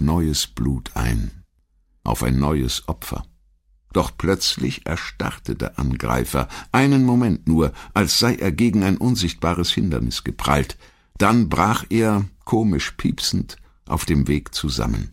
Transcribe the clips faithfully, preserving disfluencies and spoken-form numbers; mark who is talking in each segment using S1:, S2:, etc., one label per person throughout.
S1: neues Blut ein, auf ein neues Opfer. Doch plötzlich erstarrte der Angreifer, einen Moment nur, als sei er gegen ein unsichtbares Hindernis geprallt. Dann brach er, komisch piepsend, auf dem Weg zusammen.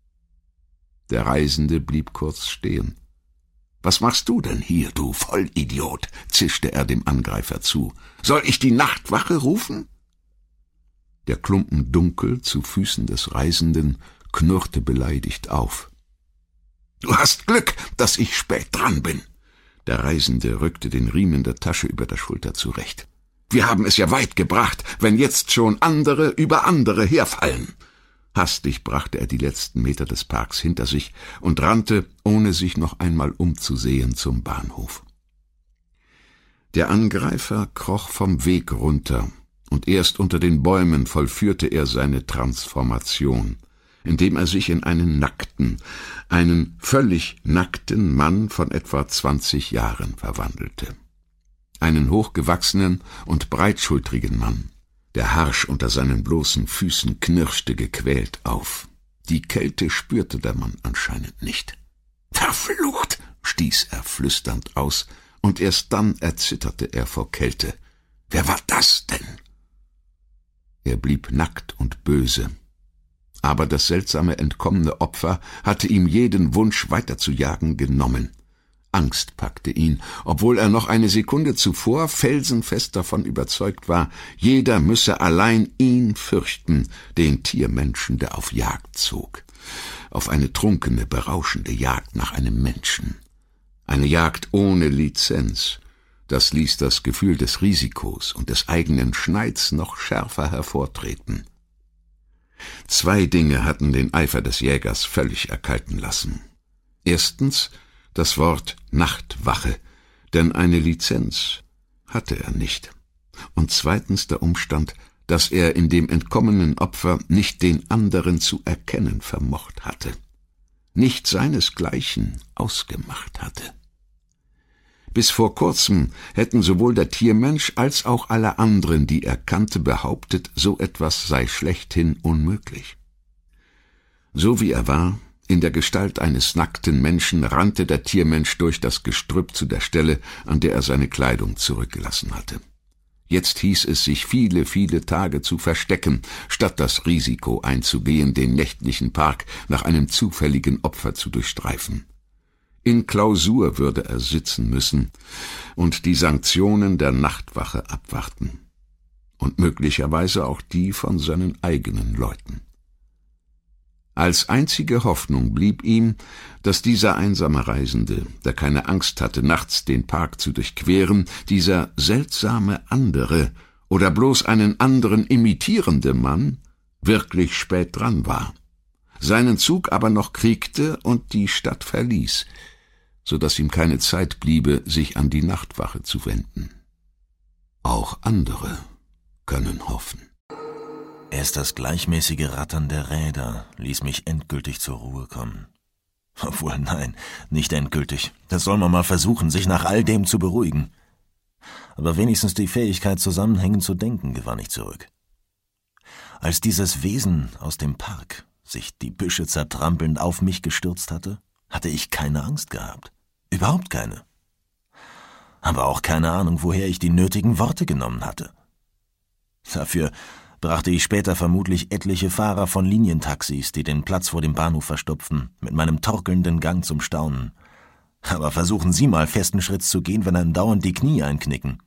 S1: Der Reisende blieb kurz stehen. »Was machst du denn hier, du Vollidiot?« zischte er dem Angreifer zu. »Soll ich die Nachtwache rufen?« Der Klumpen Dunkel zu Füßen des Reisenden knurrte beleidigt auf. »Du hast Glück, dass ich spät dran bin.« Der Reisende rückte den Riemen der Tasche über der Schulter zurecht. »Wir haben es ja weit gebracht, wenn jetzt schon andere über andere herfallen.« Hastig brachte er die letzten Meter des Parks hinter sich und rannte, ohne sich noch einmal umzusehen, zum Bahnhof. Der Angreifer kroch vom Weg runter, und erst unter den Bäumen vollführte er seine Transformation, indem er sich in einen nackten, einen völlig nackten Mann von etwa zwanzig Jahren verwandelte. Einen hochgewachsenen und breitschultrigen Mann. Der Harsch unter seinen bloßen Füßen knirschte gequält auf. Die Kälte spürte der Mann anscheinend nicht. »Verflucht«, stieß er flüsternd aus, und erst dann erzitterte er vor Kälte. »Wer war das denn?« Er blieb nackt und böse. Aber das seltsame entkommene Opfer hatte ihm jeden Wunsch weiterzujagen genommen. Angst packte ihn, obwohl er noch eine Sekunde zuvor felsenfest davon überzeugt war, jeder müsse allein ihn fürchten, den Tiermenschen, der auf Jagd zog. Auf eine trunkene, berauschende Jagd nach einem Menschen. Eine Jagd ohne Lizenz. Das ließ das Gefühl des Risikos und des eigenen Schneids noch schärfer hervortreten. Zwei Dinge hatten den Eifer des Jägers völlig erkalten lassen. Erstens das Wort Nachtwache, denn eine Lizenz hatte er nicht. Und zweitens der Umstand, dass er in dem entkommenen Opfer nicht den anderen zu erkennen vermocht hatte, nicht seinesgleichen ausgemacht hatte. Bis vor kurzem hätten sowohl der Tiermensch als auch alle anderen, die er kannte, behauptet, so etwas sei schlechthin unmöglich. So wie er war, in der Gestalt eines nackten Menschen, rannte der Tiermensch durch das Gestrüpp zu der Stelle, an der er seine Kleidung zurückgelassen hatte. Jetzt hieß es, sich viele, viele Tage zu verstecken, statt das Risiko einzugehen, den nächtlichen Park nach einem zufälligen Opfer zu durchstreifen. In Klausur würde er sitzen müssen und die Sanktionen der Nachtwache abwarten. Und möglicherweise auch die von seinen eigenen Leuten. Als einzige Hoffnung blieb ihm, dass dieser einsame Reisende, der keine Angst hatte, nachts den Park zu durchqueren, dieser seltsame andere oder bloß einen anderen imitierende Mann, wirklich spät dran war, seinen Zug aber noch kriegte und die Stadt verließ, so dass ihm keine Zeit bliebe, sich an die Nachtwache zu wenden. Auch andere können hoffen.
S2: Erst das gleichmäßige Rattern der Räder ließ mich endgültig zur Ruhe kommen. Obwohl, nein, nicht endgültig. Das soll man mal versuchen, sich nach all dem zu beruhigen. Aber wenigstens die Fähigkeit, zusammenhängend zu denken, gewann ich zurück. Als dieses Wesen aus dem Park sich die Büsche zertrampelnd auf mich gestürzt hatte, hatte ich keine Angst gehabt. Überhaupt keine. Aber auch keine Ahnung, woher ich die nötigen Worte genommen hatte. Dafür brachte ich später vermutlich etliche Fahrer von Linientaxis, die den Platz vor dem Bahnhof verstopften, mit meinem torkelnden Gang zum Staunen. Aber versuchen Sie mal, festen Schritts zu gehen, wenn einem dauernd die Knie einknicken.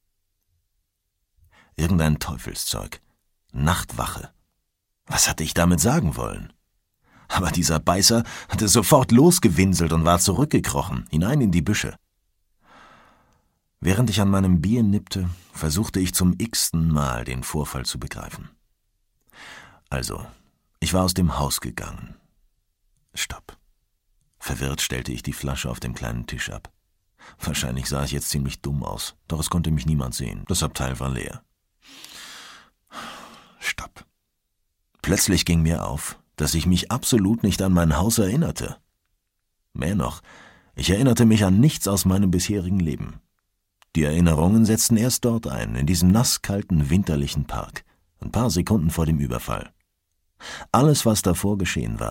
S2: Irgendein Teufelszeug. Nachtwache. Was hatte ich damit sagen wollen? Aber dieser Beißer hatte sofort losgewinselt und war zurückgekrochen, hinein in die Büsche. Während ich an meinem Bier nippte, versuchte ich zum x-ten Mal den Vorfall zu begreifen. Also, ich war aus dem Haus gegangen. Stopp. Verwirrt stellte ich die Flasche auf dem kleinen Tisch ab. Wahrscheinlich sah ich jetzt ziemlich dumm aus, doch es konnte mich niemand sehen. Das Abteil war leer. Stopp. Plötzlich ging mir auf, dass ich mich absolut nicht an mein Haus erinnerte. Mehr noch, ich erinnerte mich an nichts aus meinem bisherigen Leben. Die Erinnerungen setzten erst dort ein, in diesem nasskalten, winterlichen Park, ein paar Sekunden vor dem Überfall. Alles, was davor geschehen war,